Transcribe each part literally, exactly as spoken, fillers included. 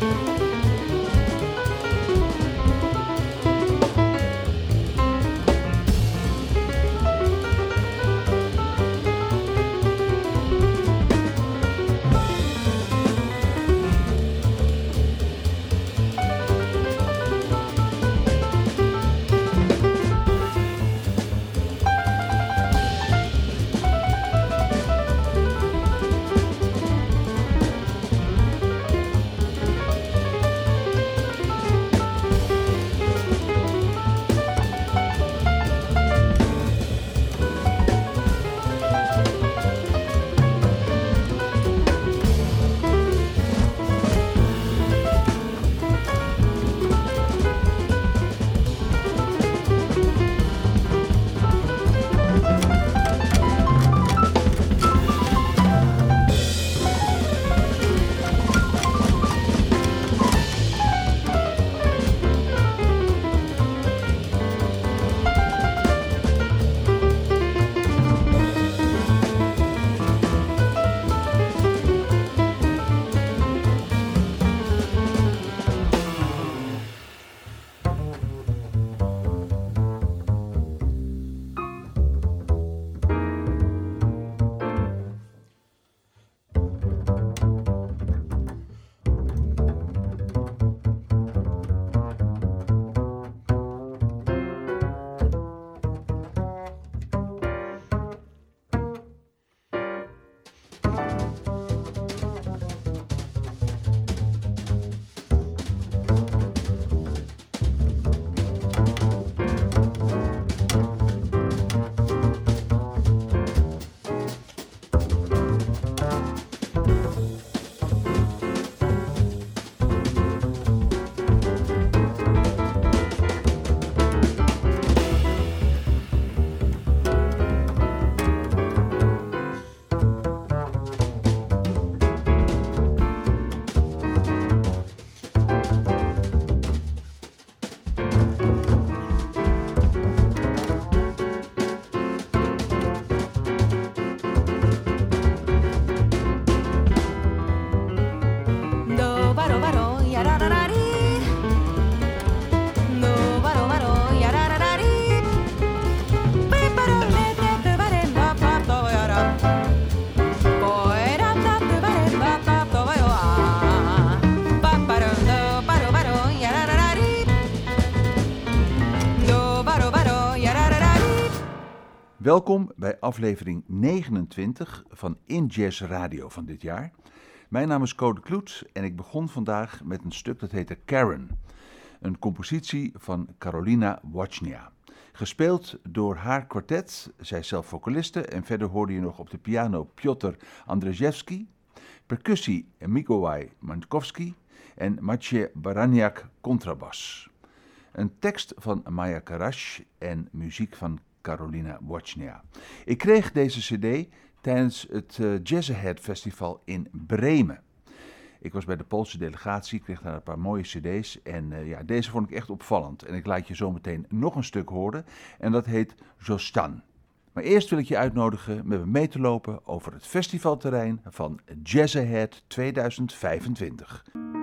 Welkom bij aflevering negenentwintig van In Jazz Radio van dit jaar. Mijn naam is Code Kloet en ik begon vandaag met een stuk dat heette Karen. Een compositie van Karolina Wojnia. Gespeeld door haar kwartet, zij is zelf vocaliste en verder hoorde je nog op de piano Piotr Andrzejewski, percussie Mikołaj Mankowski en Maciej Baraniak contrabas. Een tekst van Maja Karash en muziek van Karolina Wojnia. Ik kreeg deze cd tijdens het uh, Jazz Ahead Festival in Bremen. Ik was bij de Poolse delegatie, kreeg daar een paar mooie cd's en uh, ja, deze vond ik echt opvallend. En ik laat je zo meteen nog een stuk horen en dat heet Zostań. Maar eerst wil ik je uitnodigen met me mee te lopen over het festivalterrein van Jazz Ahead tweeduizend vijfentwintig.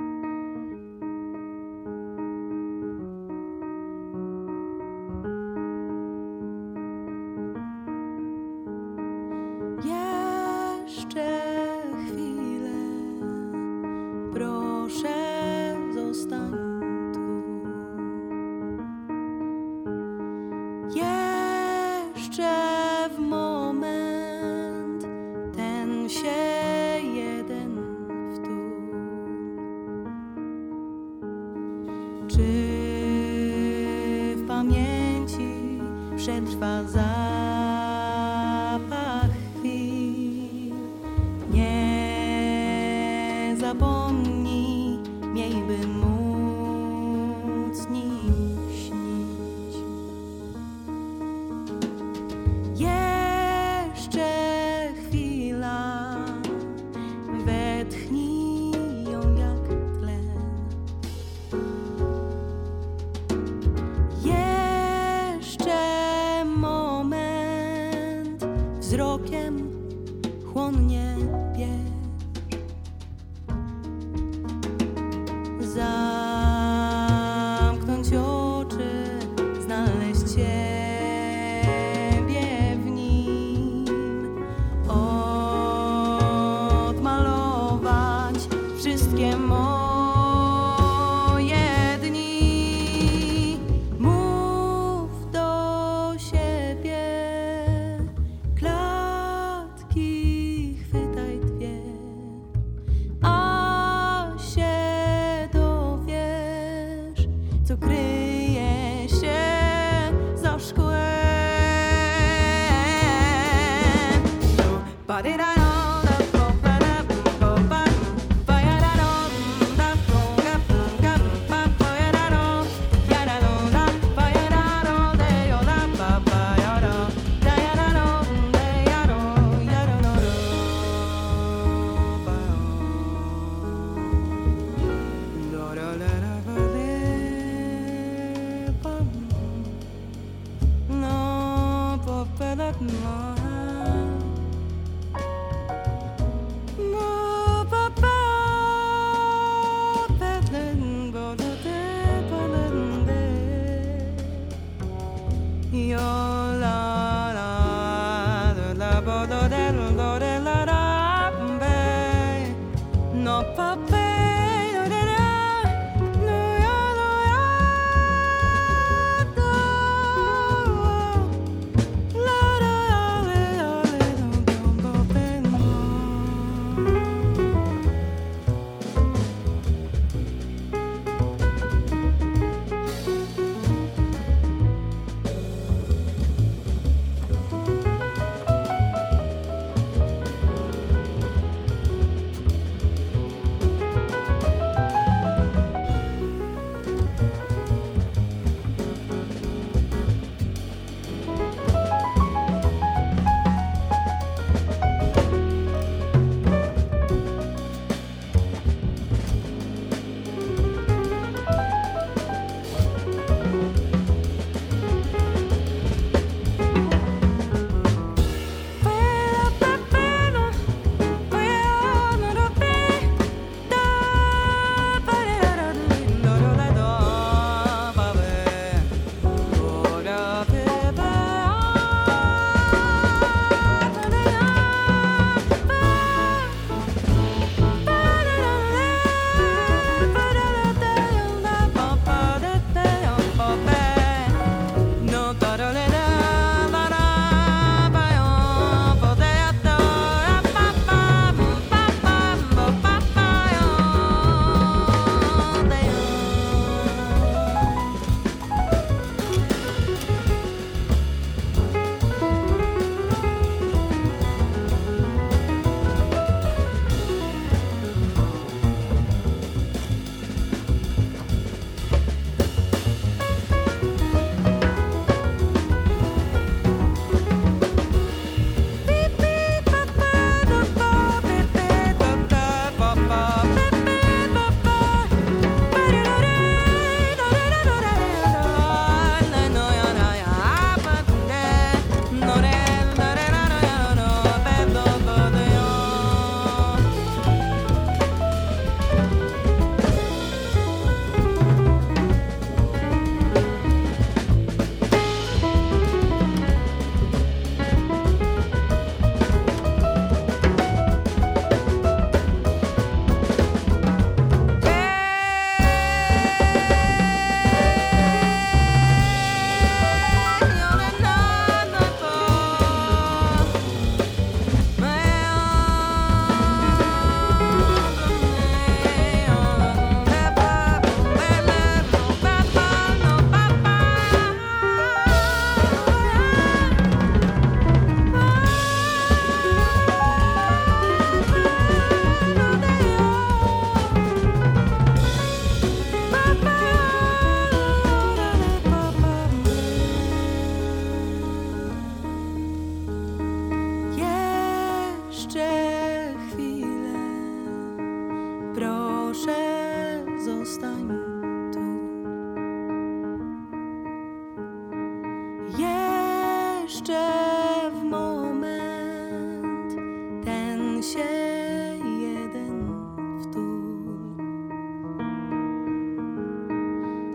Przetrwa zapach chwil. Nie zapomnij, miej by móc nim śnić. Jeszcze chwila, wetchnij ją jak tlen. Jeszcze moment, zamknąć oczy, znaleźć Ciebie w nim, odmalować wszystkie moje dni. Mów do siebie, klatki chwytaj dwie, a się dowiesz, co kryje się za szkłem. Ba-di-da-da-da, ba-ba-da, ba-ba, ba-ya-da-da,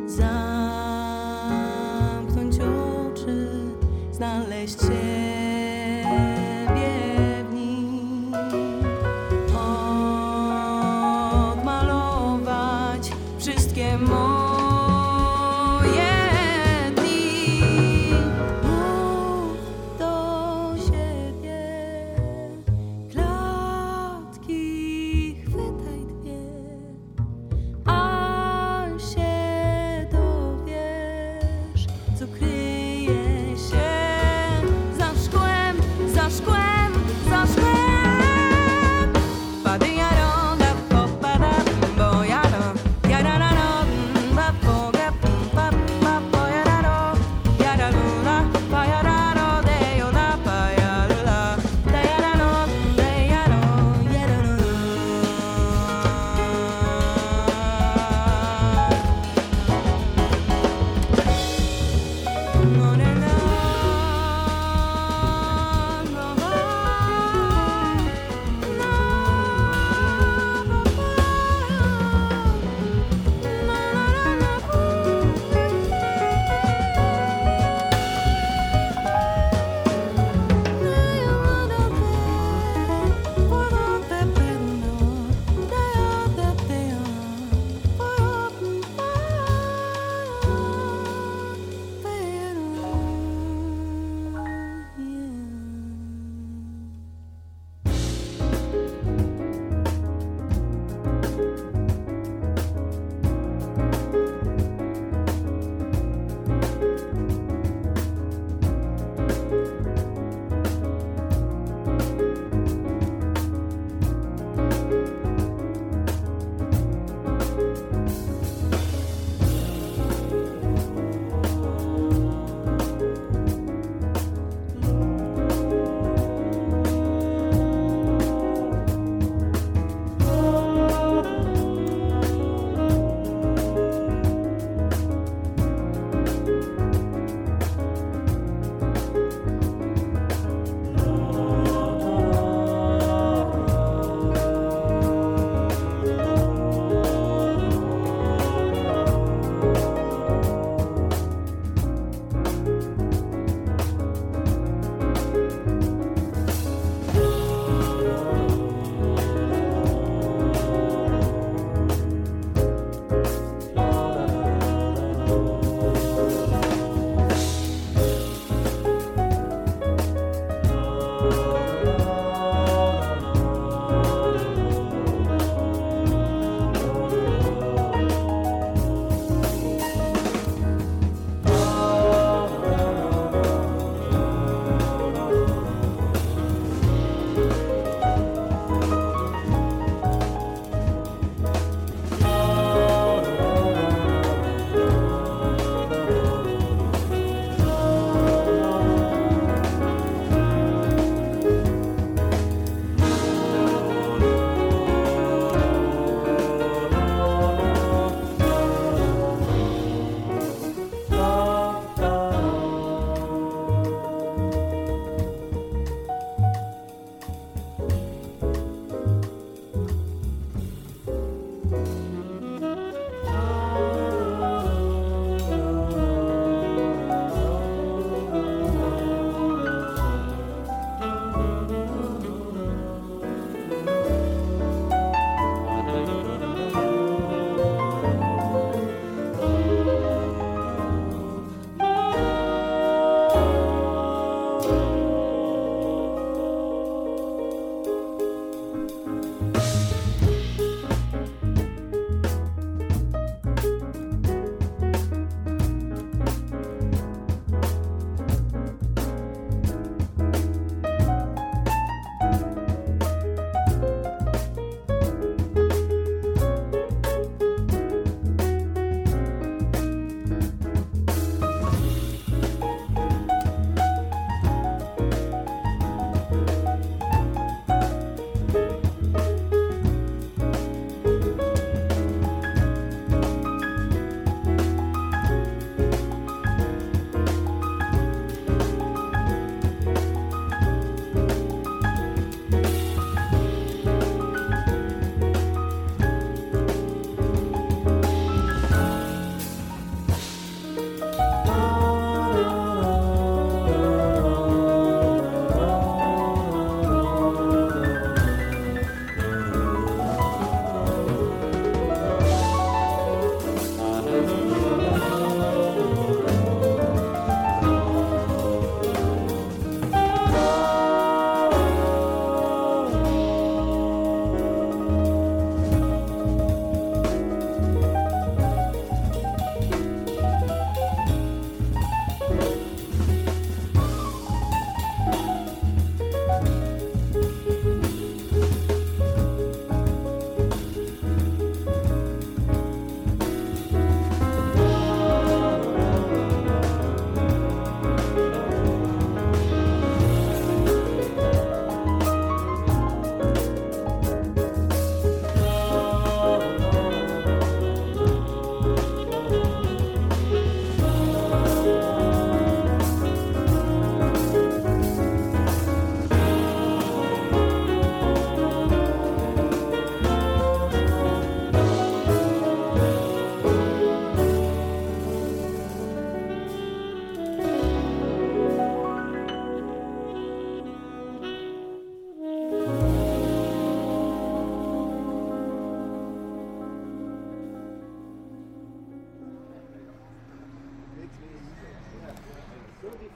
zamknąć oczy, znaleźć Ciebie w nim, odmalować wszystkie moje dni. Mów do siebie, klatki chwytaj dwie, a się dowiesz, co kryje się za szkłem, za szkłem, za szkłem. Ba-di-ya-do, da-bo-ba-da, bo-ya-do, ya-da-da-do,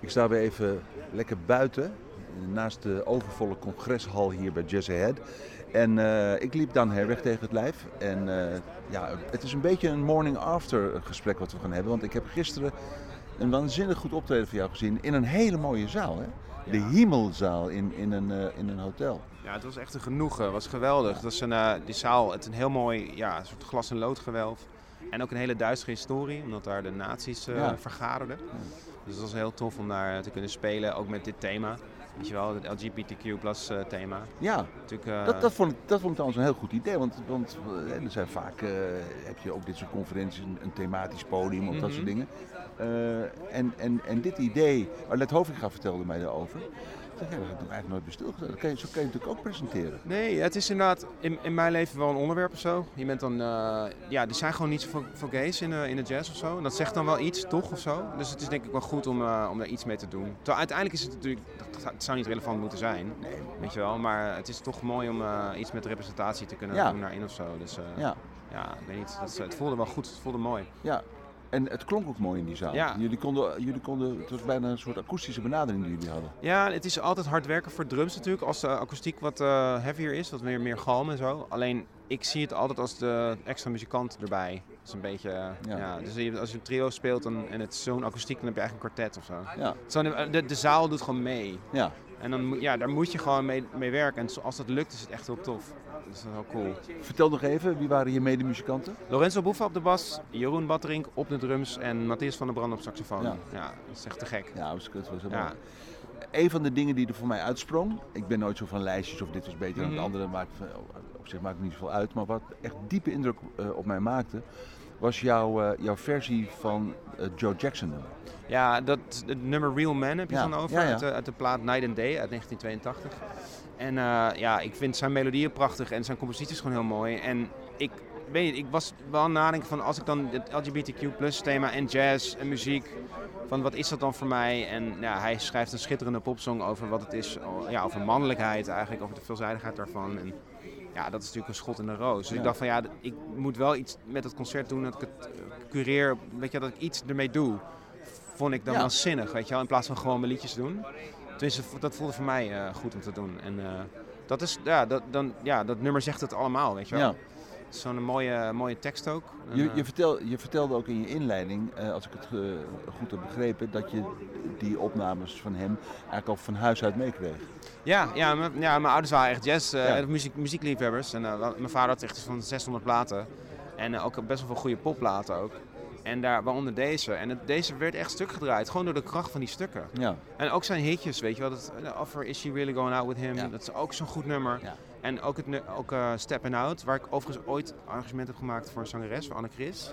Ik sta weer even lekker buiten, naast de overvolle congreshal hier bij Jazz Ahead. En uh, ik liep Dan Herweg tegen het lijf. En uh, ja, het is een beetje een morning after gesprek wat we gaan hebben. Want ik heb gisteren een waanzinnig goed optreden van jou gezien in een hele mooie zaal. Hè? De Ja. Himmelzaal in, in, een, uh, in een hotel. Ja, het was echt een genoegen. Het was geweldig. Dat is een, uh, die zaal, het is een heel mooi ja, soort glas- en loodgewelf. En ook een hele duistere historie, omdat daar de nazi's uh, Ja. vergaderden. Dus het was heel tof om daar te kunnen spelen, ook met dit thema. Weet je wel, het L G B T Q plus uh, thema. Ja, Natuurlijk, uh, dat, dat, vond ik, dat vond ik trouwens een heel goed idee. Want, want uh, er zijn vaak, uh, heb je ook dit soort conferenties, een, een thematisch podium of dat soort dingen. Uh, en, en, en dit idee, Arlette Hovinga vertelde mij daarover. Ik dacht, ja, dat heb ik eigenlijk nooit bij stilgestaan. Dat kan je, zo kan je natuurlijk ook presenteren. Nee, het is inderdaad in, in mijn leven wel een onderwerp of zo. Je bent dan, uh, ja, er zijn gewoon niet zoveel veel gays in de, in de jazz of zo. En dat zegt dan wel iets, toch, of zo. Dus het is denk ik wel goed om, uh, om daar iets mee te doen. Terwijl uiteindelijk is het natuurlijk, het zou niet relevant moeten zijn, Nee. weet je wel. Maar het is toch mooi om uh, iets met representatie te kunnen Ja. doen daarin of zo. Dus uh, Ja, ja, ik weet niet, dat, is- het voelde wel goed, het voelde mooi. ja. En het klonk ook mooi in die zaal. Ja. Jullie konden, jullie konden, het was bijna een soort akoestische benadering die jullie hadden. Ja, het is altijd hard werken voor drums natuurlijk, als de akoestiek wat uh, heavier is, wat meer, meer galm en zo. Alleen, ik zie het altijd als de extra muzikant erbij. Dat is een beetje, uh, Ja. ja. Dus je- als je een trio speelt dan, en het is zo'n akoestiek, dan heb je eigenlijk een kwartet of zo. Ja, Zo, de, de zaal doet gewoon mee. ja. En dan, moet- ja, daar moet je gewoon mee, mee werken. En zo- als dat lukt, is het echt heel tof. Dat is heel cool. Vertel nog even, wie waren je medemuzikanten? Lorenzo Boeffa op de bas, Jeroen Batterink op de drums en Matthias van der Brand op saxofoon. Ja. Ja, dat is echt te gek. Ja, dat was, dat was heel Ja. mooi. Een van de dingen die er voor mij uitsprong, ik ben nooit zo van lijstjes of dit was beter dan Mhm. het andere, maakt, op zich maakt het niet zoveel uit. Maar wat echt diepe indruk uh, op mij maakte, was jouw, uh, jouw versie van uh, Joe Jackson nummer. Ja, dat, het nummer Real Man heb je Ja, dan over, ja, ja. Uit, de, uit de plaat Night and Day uit negentien tweeëntachtig. En uh, ja, ik vind zijn melodieën prachtig en zijn composities gewoon heel mooi. En ik weet niet, ik was wel aan het nadenken van als ik dan het L G B T Q plus thema en jazz en muziek, van wat is dat dan voor mij? En ja, hij schrijft een schitterende popsong over wat het is, ja, over mannelijkheid eigenlijk, over de veelzijdigheid daarvan. En ja, dat is natuurlijk een schot in de roos. Dus Ja. ik dacht van ja, ik moet wel iets met het concert doen, dat ik het uh, cureer, weet je, dat ik iets ermee doe. Vond ik dan Ja. wel zinnig, weet je wel, in plaats van gewoon mijn liedjes doen. Tenminste, dat voelde voor mij uh, goed om te doen. En uh, dat is, ja dat, dan, ja, dat nummer zegt het allemaal, weet je wel. Ja. Het is zo'n mooie, mooie tekst ook. En, Je, uh, je, vertel, je vertelde ook in je inleiding, uh, als ik het uh, goed heb begrepen, dat je die opnames van hem eigenlijk al van huis uit meekreeg. Ja, ja, mijn, ja, mijn ouders waren echt jazz, uh, Ja. muziek, muziekliefhebbers. En uh, mijn vader had echt iets van zeshonderd platen. En uh, ook best wel veel goede popplaten ook. En daar, waaronder deze. En het, deze werd echt stuk gedraaid, gewoon door de kracht van die stukken. Ja, En ook zijn hitjes, weet je wel. Dat, uh, Offer, Is She Really Going Out With Him? Ja. Dat is ook zo'n goed nummer. ja. En ook, het, nu- ook uh, Steppin' Out, waar ik overigens ooit arrangement heb gemaakt voor een zangeres, voor Anne Chris.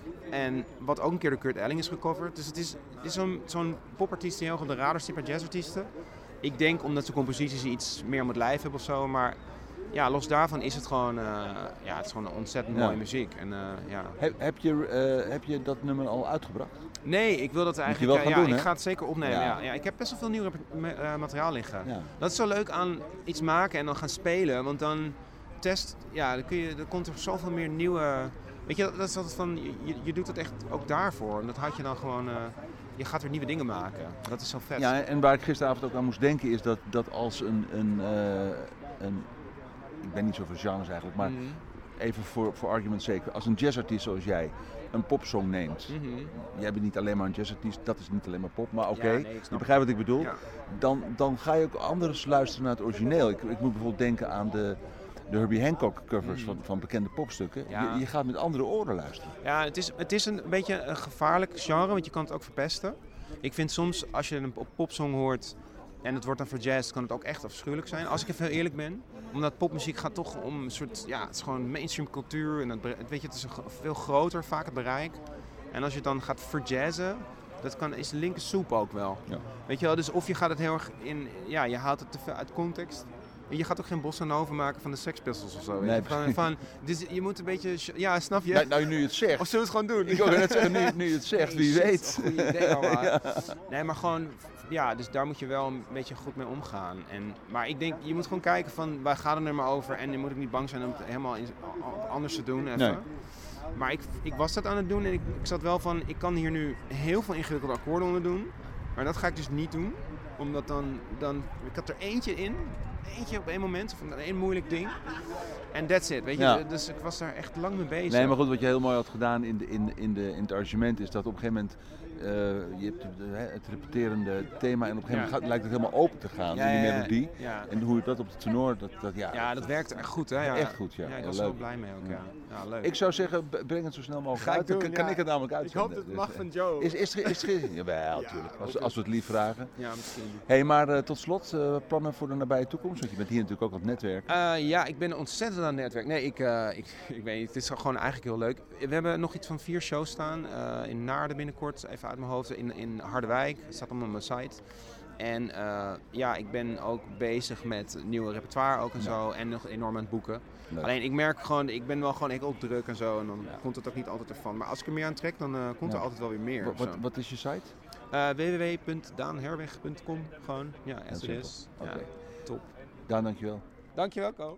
En wat ook een keer door Kurt Elling is gecoverd. Dus het is, het is zo'n, zo'n popartiest die heel erg op de radar zit bij jazzartiesten. Ik denk omdat zijn composities iets meer om het lijf hebben of zo. Maar ja, los daarvan is het gewoon, uh, ja, het is gewoon een ontzettend Ja. mooie muziek. En, uh, ja. Heb, heb, je, uh, heb je dat nummer al uitgebracht? Nee, ik wil dat je eigenlijk. wel gaan ja, doen, ik hè? ga het zeker opnemen. Ja. Ja. Ja, ik heb best wel veel nieuw rep- me- uh, materiaal liggen. Ja. Dat is zo leuk aan iets maken en dan gaan spelen, want dan test, ja, dan kun je, dan komt er zoveel meer nieuwe. Weet je, dat is altijd van, je, je doet het echt ook daarvoor. En dat had je dan gewoon, uh, je gaat weer nieuwe dingen maken. Dat is zo vet. Ja, en waar ik gisteravond ook aan moest denken is dat, dat als een, een, uh, een, ik ben niet zo van genres eigenlijk, maar Mhm. even voor, voor argument's sake, als een jazzartiest zoals jij een popsong neemt, Mhm. jij bent niet alleen maar een jazzartiest, dat is niet alleen maar pop, maar oké, Ja, nee, ik snap je begrijpt wat ik bedoel, Ja. dan, dan ga je ook anders luisteren naar het origineel. Ik, ik moet bijvoorbeeld denken aan de, de Herbie Hancock covers Mm. van, van bekende popstukken. Ja. Je, je gaat met andere oren luisteren. Ja, het is, het is een beetje een gevaarlijk genre, want je kan het ook verpesten. Ik vind soms, als je een pop- popsong hoort en het wordt dan voor jazz, kan het ook echt afschuwelijk zijn. Als ik even heel eerlijk ben. Omdat popmuziek gaat toch om een soort, ja, het is gewoon mainstream cultuur. En het, bre- weet je, het is een gro- veel groter vaak het bereik. En als je het dan gaat verjazzen, dat kan, is linker soep ook wel. Ja. Weet je wel, dus of je gaat het heel erg in, ja, je haalt het te veel uit context. Je gaat ook geen bossa nova maken van de Sex Pistols of zo. Weet Nee, je? Van, van, dus je moet een beetje, ja, snap je? Nou, nou, nu je het zegt. Of zullen we het gewoon doen? Ik wil net zeggen, nu, nu je het zegt, wie Shit, weet. een goeie idee allemaal. Ja. Nee, maar gewoon, ja, dus daar moet je wel een beetje goed mee omgaan. En, maar ik denk, je moet gewoon kijken van, waar gaat het er maar over? En je moet ook niet bang zijn om het helemaal in, anders te doen. Even. Nee. Maar ik, ik was dat aan het doen en ik, ik zat wel van, ik kan hier nu heel veel ingewikkelde akkoorden onder doen. Maar dat ga ik dus niet doen. Omdat dan, dan... Ik had er eentje in. Eentje op één moment. Of één moeilijk ding. En that's it. Weet je? Ja. Dus ik was daar echt lang mee bezig. Nee, maar goed, wat je heel mooi had gedaan in, de, in, de, in, de, in het arrangement is dat op een gegeven moment... Uh, je hebt de, het repeterende thema en op een gegeven moment Ja. gaat, lijkt het helemaal open te gaan, Ja, die ja, ja. melodie. Ja. En hoe je dat op de tenor, dat, dat, ja, Ja, dat werkte echt goed, hè? Ja. Echt goed, ja. Ja, ik Ja, was leuk. er wel blij mee ook, ja. Ja, leuk. Ik zou zeggen, b- breng het zo snel mogelijk Ga ik uit. Dan doen, kan, kan ja. ik het namelijk Ik uitzenden. hoop dat het Dus, mag van Joe. Is, is, is, is, jawel, natuurlijk. Als, als we het lief vragen. Ja, misschien. Hé, hey, maar uh, tot slot, uh, plannen voor de nabije toekomst? Want je bent hier natuurlijk ook aan het netwerken. Uh, ja, ik ben ontzettend aan het netwerk. Nee, ik, uh, ik, ik weet niet. Het is gewoon eigenlijk heel leuk. We hebben nog iets van vier shows staan. Uh, in Naarden binnenkort, even uit mijn hoofd. In, in Harderwijk, het staat allemaal op mijn site. En uh, ja, ik ben ook bezig met nieuwe repertoire ook en Ja. zo. En nog enorm aan het boeken. Leuk. Alleen ik merk gewoon, ik ben wel gewoon echt ook druk en zo. En dan Ja. komt het ook niet altijd ervan. Maar als ik er meer aan trek, dan uh, komt Ja. er altijd wel weer meer. Wat, of zo. wat, wat is je site? Uh, w w w punt daan herweg punt com. Gewoon, ja, as it simpel. is. Oké. Ja, top. Daan, dankjewel. Dankjewel, Ko.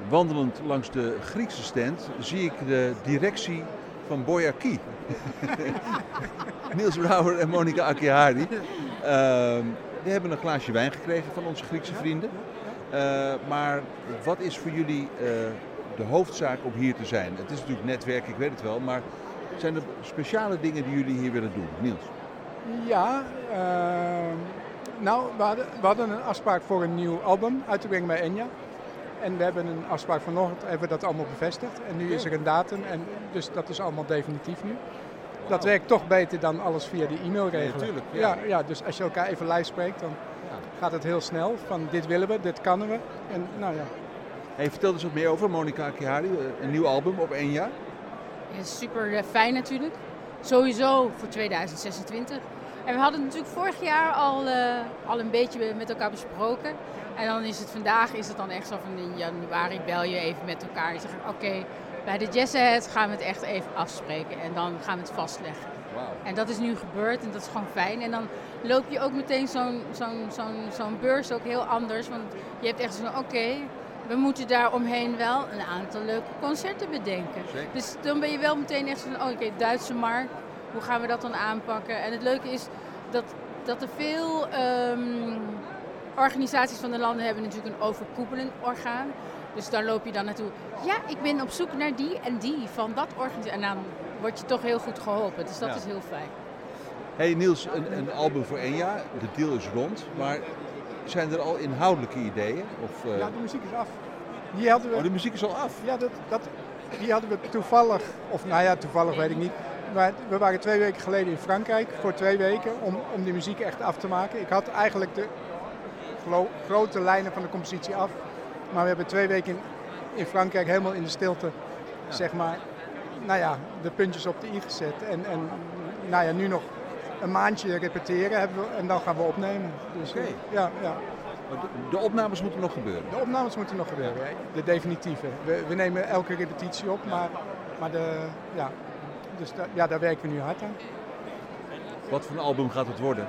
wandelend langs de Griekse stand zie ik de directie van Boyarkey. Niels Brouwer en Monica Akihardi. Uh, we hebben een glaasje wijn gekregen van onze Griekse vrienden. Uh, maar wat is voor jullie uh, de hoofdzaak om hier te zijn? Het is natuurlijk netwerk, ik weet het wel, maar zijn er speciale dingen die jullie hier willen doen? Niels? Ja, uh, nou, we hadden, we hadden een afspraak voor een nieuw album uit te brengen bij Enya. En we hebben een afspraak vanochtend, hebben we dat allemaal bevestigd. En nu is er een datum, en dus dat is allemaal definitief nu. Wow. Dat werkt toch beter dan alles via de e-mail regelen. Ja, tuurlijk, ja. Ja, ja, dus als je elkaar even live spreekt, dan ja. gaat het heel snel. Van dit willen we, dit kunnen we. En nou ja. Hey, vertel eens wat meer over Monica Akihardi, een nieuw album op Enya. Ja, super fijn natuurlijk. Sowieso voor tweeduizend zesentwintig. En we hadden het natuurlijk vorig jaar al, uh, al een beetje met elkaar besproken. En dan is het vandaag is het dan echt zo van in januari bel je even met elkaar en zeg oké, okay, bij de Jazz Ahead gaan we het echt even afspreken en dan gaan we het vastleggen. Wow. En dat is nu gebeurd en dat is gewoon fijn. En dan loop je ook meteen zo'n, zo'n, zo'n, zo'n beurs ook heel anders, want je hebt echt zo'n oké, okay, we moeten daar omheen wel een aantal leuke concerten bedenken. Zeker. Dus dan ben je wel meteen echt van oh, oké, okay, Duitse markt, hoe gaan we dat dan aanpakken? En het leuke is dat, dat er veel um, organisaties van de landen hebben natuurlijk een overkoepelend orgaan. Dus daar loop je dan naartoe. Ja, ik ben op zoek naar die en die van dat organisatie. En dan word je toch heel goed geholpen. Dus dat ja. is heel fijn. Hey Niels, een, een album voor Enya. De deal is rond. Maar zijn er al inhoudelijke ideeën? Of, uh... Ja, de muziek is af. Die hadden we... Oh, de muziek is al af? Ja, dat, dat, die hadden we toevallig, of nou ja, toevallig weet ik niet. Maar we waren twee weken geleden in Frankrijk voor twee weken om, om die muziek echt af te maken. Ik had eigenlijk de gro- grote lijnen van de compositie af. Maar we hebben twee weken in, in Frankrijk helemaal in de stilte, ja. zeg maar, nou ja, de puntjes op de i gezet. En, en nou ja, nu nog een maandje repeteren hebben we, en dan gaan we opnemen. Dus, okay. ja, ja. De, de opnames moeten nog gebeuren? De opnames moeten nog gebeuren, ja. De definitieve. We, we nemen elke repetitie op, maar, maar de, ja, dus da, ja, daar werken we nu hard aan. Wat voor een album gaat het worden?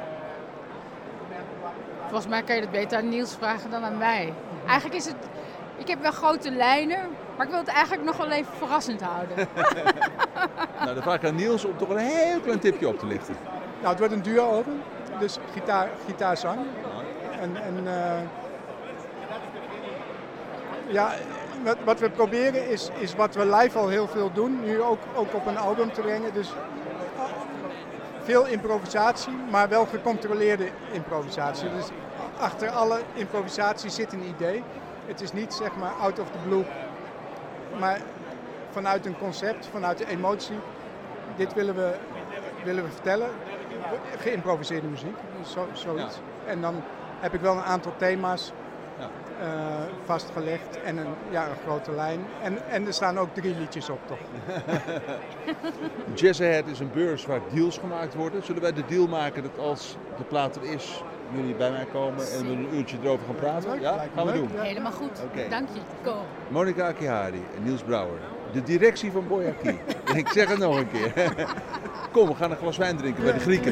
Volgens mij kan je dat beter aan Niels vragen dan aan mij. Eigenlijk is het, ik heb wel grote lijnen, maar ik wil het eigenlijk nog wel even verrassend houden. Nou, dan vraag ik aan Niels om toch een heel klein tipje op te lichten. Nou, het wordt een duo-album, dus gitaar, gitaarzang. En, en uh, ja, wat, wat we proberen is, is wat we live al heel veel doen, nu ook, ook op een album te brengen. Dus veel improvisatie, maar wel gecontroleerde improvisatie. Dus achter alle improvisatie zit een idee. Het is niet zeg maar out of the blue, maar vanuit een concept, vanuit de emotie. Dit willen we, willen we vertellen. Geïmproviseerde muziek, dus zo, zoiets. Ja. En dan heb ik wel een aantal thema's ja. uh, vastgelegd en een, ja, een grote lijn. En, en er staan ook drie liedjes op, toch? Jazz Ahead is een beurs waar deals gemaakt worden. Zullen wij de deal maken dat als de plaat er is, jullie bij mij komen en we een uurtje erover gaan praten? Leuk, ja, gaan we doen. Ja. Helemaal goed. Okay. Dank je. Go. Monica Akihardi en Niels Brouwer. De directie van Boyarkey. Ik zeg het nog een keer. Kom, we gaan een glas wijn drinken bij de Grieken.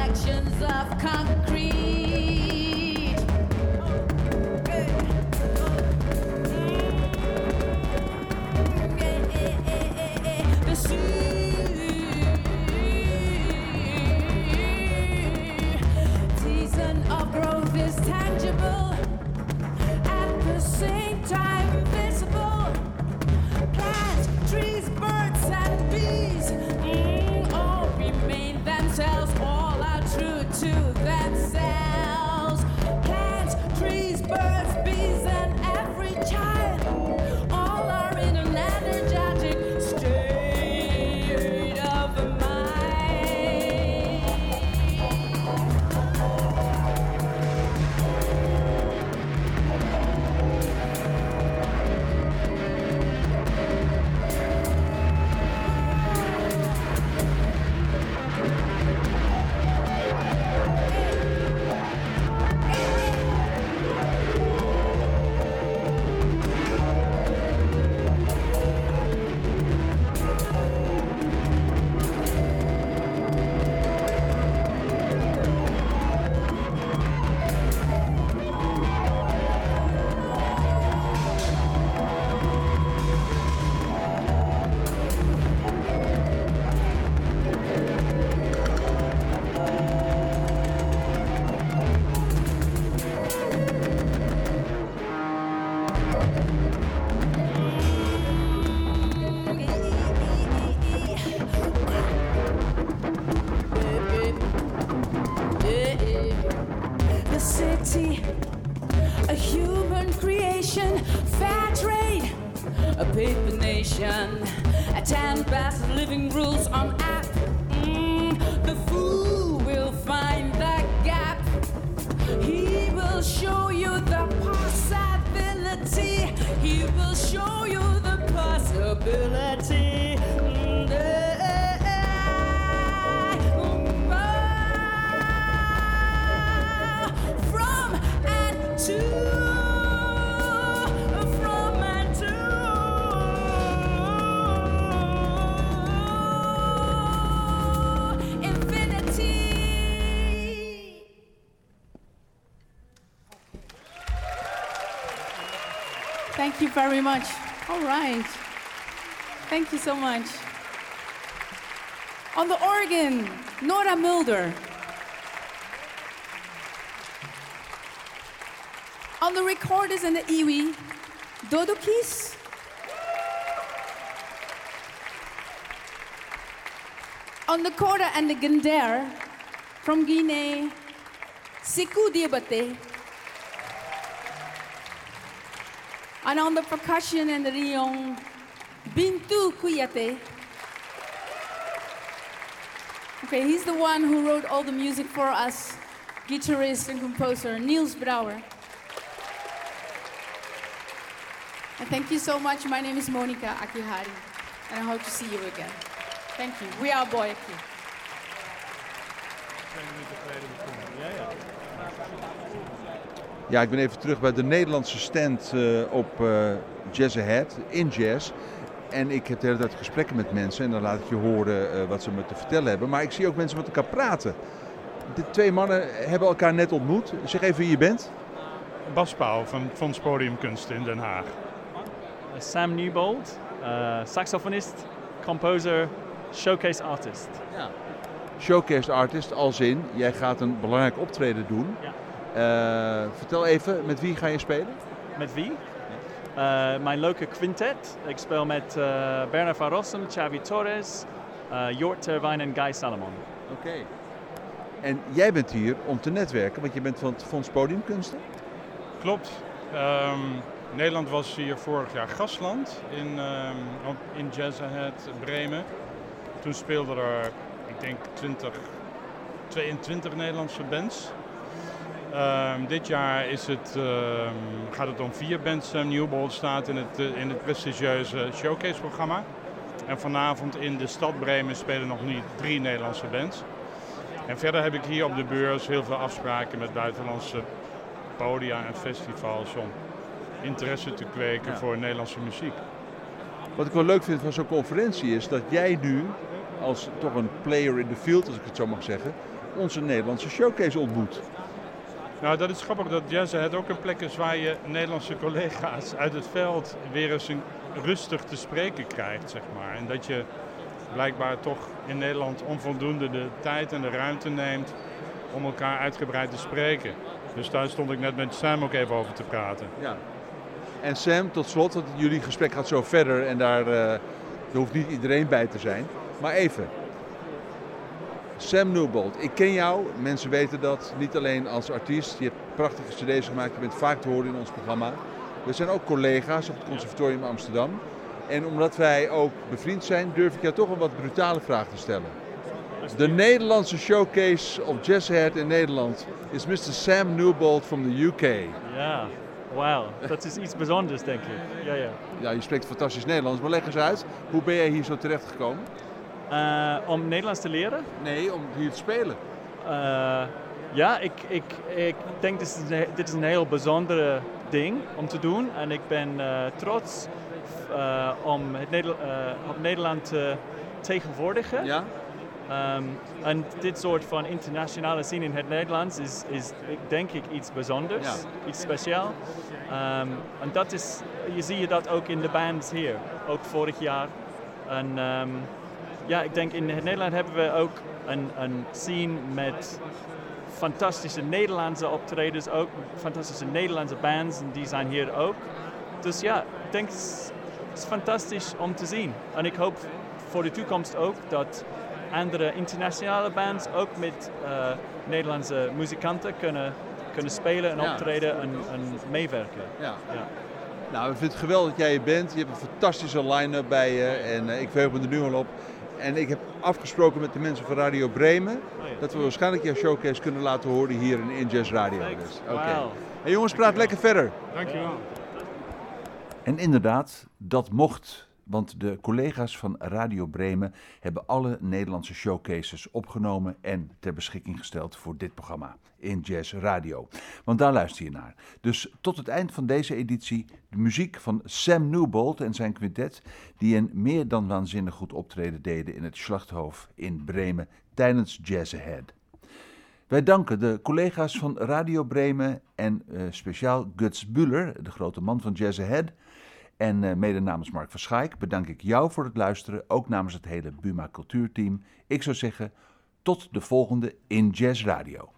reflections of concrete. The season of growth is tangible, at the same time visible. Plants, trees, birds, and bees, mm, all remain themselves, all are true to themselves. Plants, trees, birds, bees, and every child, all are in an energetic state of the mind. The city, a human creation, fair trade, a paper nation, a ten past living rules on app. Mm, the fool will find the gap. He will show you the possibility. He will show you the possibility. Mm, eh, eh, eh, mm, ah, From and to, from and to infinity. Thank you very much. All right. Thank you so much. On the organ, Nora Mulder. On the recorders and the iwi, Dodo Kies. On the kora and the gender, from Guinea, Siku Diabate. And on the percussion and the riong, Bintu Kuyate. Okay, he's the one who wrote all the music for us, guitarist and composer Niels Brouwer. And thank you so much. My name is Monica Akihari, and I hope to see you again. Thank you. We are Boyaki. Ja, ik ben even terug bij de Nederlandse stand uh, op uh, Jazz Ahead, in Jazz. En ik heb de hele tijd gesprekken met mensen en dan laat ik je horen uh, wat ze me te vertellen hebben. Maar ik zie ook mensen met elkaar praten. De twee mannen hebben elkaar net ontmoet. Zeg even wie je bent. Bas Pauw van Fonds Podiumkunsten in Den Haag. Sam Newbold, uh, saxofonist, composer, showcase artist. Ja. Showcase artist als in, jij gaat een belangrijk optreden doen. Ja. Uh, vertel even, met wie ga je spelen? Met wie? Uh, mijn leuke quintet. Ik speel met uh, Bernard van Rossum, Xavi Torres, uh, Jort Terwijn en Guy Salomon. Oké. Okay. En jij bent hier om te netwerken, want je bent van het Fonds Podiumkunsten? Klopt. Um, Nederland was hier vorig jaar gastland in, um, in Jazz Ahead Bremen. Toen speelden er, ik denk, twintig, tweeëntwintig Nederlandse bands. Um, dit jaar is het, um, gaat het om vier bands. Sam Newbold staat in het, uh, in het prestigieuze showcase-programma. En vanavond in de stad Bremen spelen nog niet drie Nederlandse bands. En verder heb ik hier op de beurs heel veel afspraken met buitenlandse podia en festivals om interesse te kweken ja. voor Nederlandse muziek. Wat ik wel leuk vind van zo'n conferentie is dat jij nu, als toch een player in the field, als ik het zo mag zeggen, onze Nederlandse showcase ontmoet. Nou, dat is grappig dat Jazzhead ook een plek is waar je Nederlandse collega's uit het veld weer eens een rustig te spreken krijgt, zeg maar. En dat je blijkbaar toch in Nederland onvoldoende de tijd en de ruimte neemt om elkaar uitgebreid te spreken. Dus daar stond ik net met Sam ook even over te praten. Ja. En Sam, tot slot, want jullie gesprek gaat zo verder en daar, uh, daar hoeft niet iedereen bij te zijn. Maar even, Sam Newbold, ik ken jou, mensen weten dat, niet alleen als artiest. Je hebt prachtige cd's gemaakt, je bent vaak te horen in ons programma. We zijn ook collega's op het Conservatorium Amsterdam. En omdat wij ook bevriend zijn, durf ik jou toch een wat brutale vraag te stellen. De Nederlandse showcase op Jazzhead in Nederland is mister Sam Newbold from the U K. Ja, wauw. Dat is iets bijzonders, denk ik. Ja, ja. Ja, je spreekt fantastisch Nederlands, maar leg eens uit. Hoe ben jij hier zo terecht gekomen? Uh, om Nederlands te leren? Nee, om hier te spelen. Uh, ja, ik, ik, ik denk dit is, een, dit is een heel bijzondere ding om te doen. En ik ben uh, trots uh, om het Neder- uh, op Nederland te vertegenwoordigen. Ja? Um, en dit soort van internationale scene in het Nederlands is, is denk ik iets bijzonders, ja. iets speciaal. Um, en dat is, je ziet dat ook in de bands hier, ook vorig jaar. En um, ja, ik denk in het Nederland hebben we ook een, een scene met fantastische Nederlandse optredens, ook fantastische Nederlandse bands en die zijn hier ook. Dus ja, ik denk het is, het is fantastisch om te zien. En ik hoop voor de toekomst ook dat andere internationale bands ook met uh, Nederlandse muzikanten kunnen, kunnen spelen en ja. optreden en, en meewerken. Ja. Ja. Nou, we vinden het geweldig dat jij hier bent. Je hebt een fantastische line-up bij je en uh, ik verheug me er nu al op. En ik heb afgesproken met de mensen van Radio Bremen Oh ja. dat we waarschijnlijk jouw showcase kunnen laten horen hier in In Jazz Radio. Dus. Oké. Wauw. Hey jongens, praat lekker verder. Dankjewel. En inderdaad, dat mocht. Want de collega's van Radio Bremen hebben alle Nederlandse showcases opgenomen en ter beschikking gesteld voor dit programma In Jazz Radio. Want daar luister je naar. Dus tot het eind van deze editie de muziek van Sam Newbold en zijn quintet, die een meer dan waanzinnig goed optreden deden in het Schlachthof in Bremen tijdens Jazzhead. Wij danken de collega's van Radio Bremen en uh, speciaal Guts Buller, de grote man van Jazzhead. En uh, mede namens Mark van Schaik bedank ik jou voor het luisteren, ook namens het hele Buma Cultuurteam. Ik zou zeggen, tot de volgende In Jazz Radio.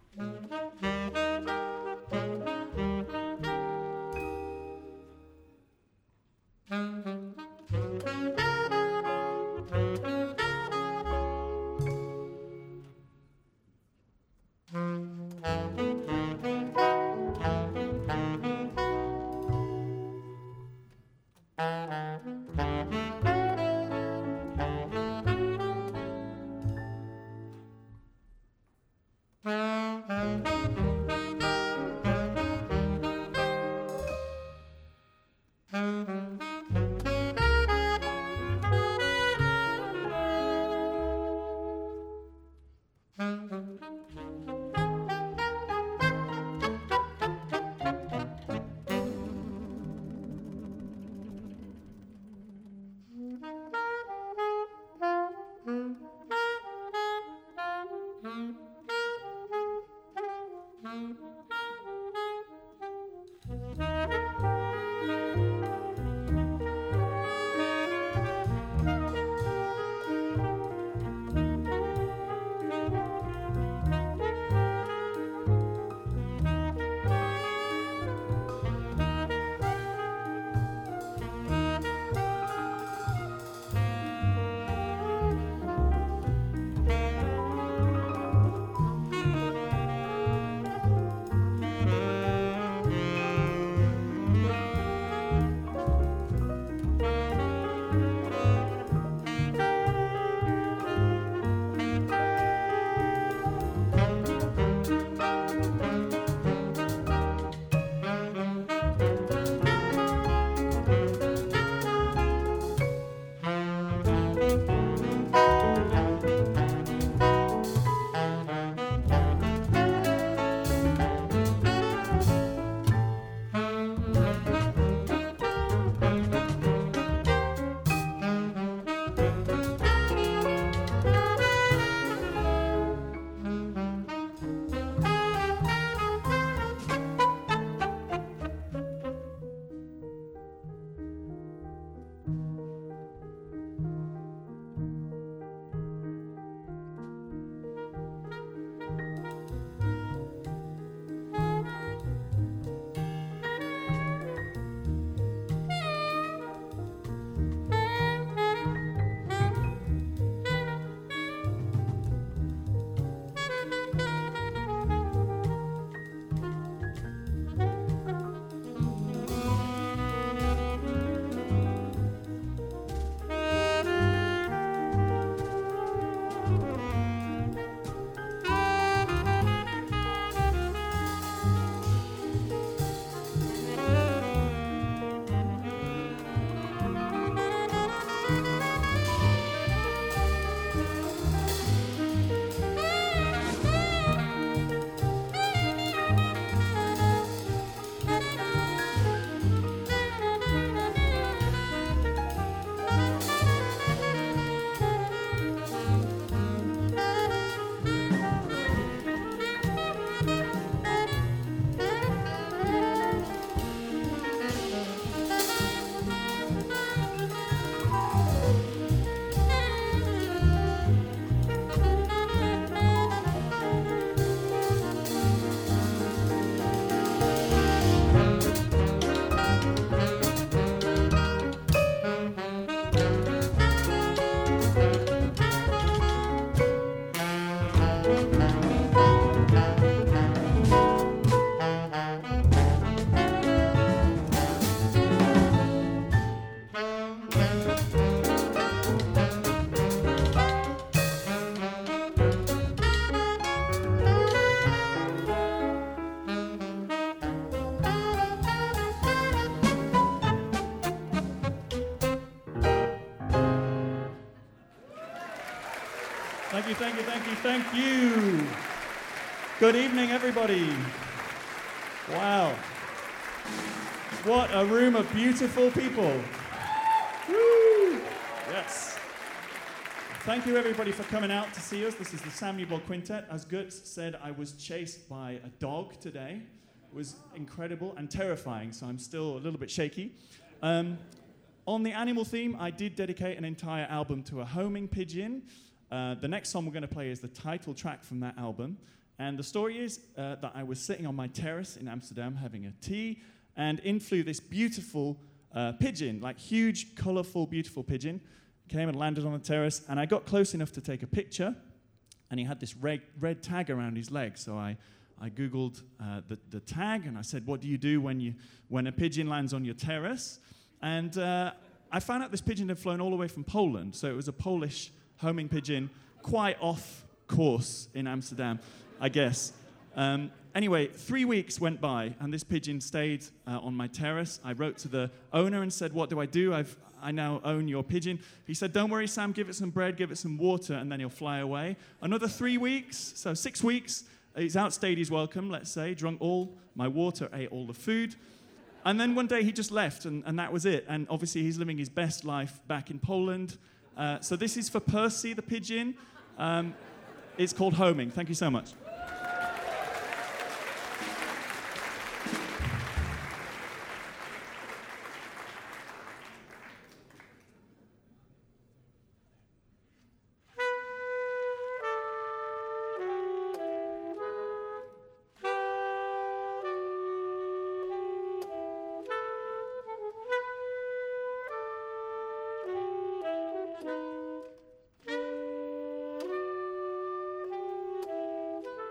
Thank you, thank you, thank you, thank you. Good evening, everybody. Wow. What a room of beautiful people. Woo! Yes. Thank you, everybody, for coming out to see us. This is the Sam Newbold Quintet. As Götz said, I was chased by a dog today. It was incredible and terrifying, so I'm still a little bit shaky. Um, on the animal theme, I did dedicate an entire album to a homing pigeon. Uh, the next song we're going to play is the title track from that album. And the story is uh, that I was sitting on my terrace in Amsterdam having a tea, and in flew this beautiful uh, pigeon, like huge, colorful, beautiful pigeon. Came and landed on the terrace, and I got close enough to take a picture, and he had this red, red tag around his leg. So I, I Googled uh, the, the tag, and I said, what do you do when, you, when a pigeon lands on your terrace? And uh, I found out this pigeon had flown all the way from Poland, so it was a Polish homing pigeon, quite off course in Amsterdam, I guess. Um, anyway, three weeks went by, and this pigeon stayed uh, on my terrace. I wrote to the owner and said, what do I do? I've, I now own your pigeon. He said, don't worry, Sam, give it some bread, give it some water, and then he'll fly away. Another three weeks, so six weeks, he's outstayed his welcome, let's say, drunk all my water, ate all the food. And then one day he just left, and, and that was it. And obviously he's living his best life back in Poland. Uh, so this is for Percy the pigeon. Um, it's called Homing. Thank you so much. Thank you.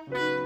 Thank